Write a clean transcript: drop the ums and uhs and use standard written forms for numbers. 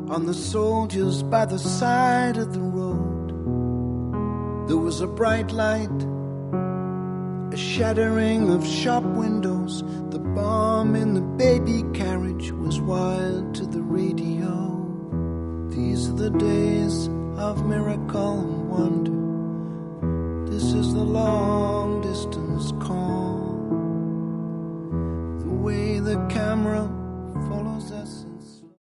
on the soldiers by the side of the road. There was a bright light, a shattering of shop windows. The bomb in the baby carriage was wired to the radio. These are the days of miracle and wonder. This is the long distance call. The way the camera follows us.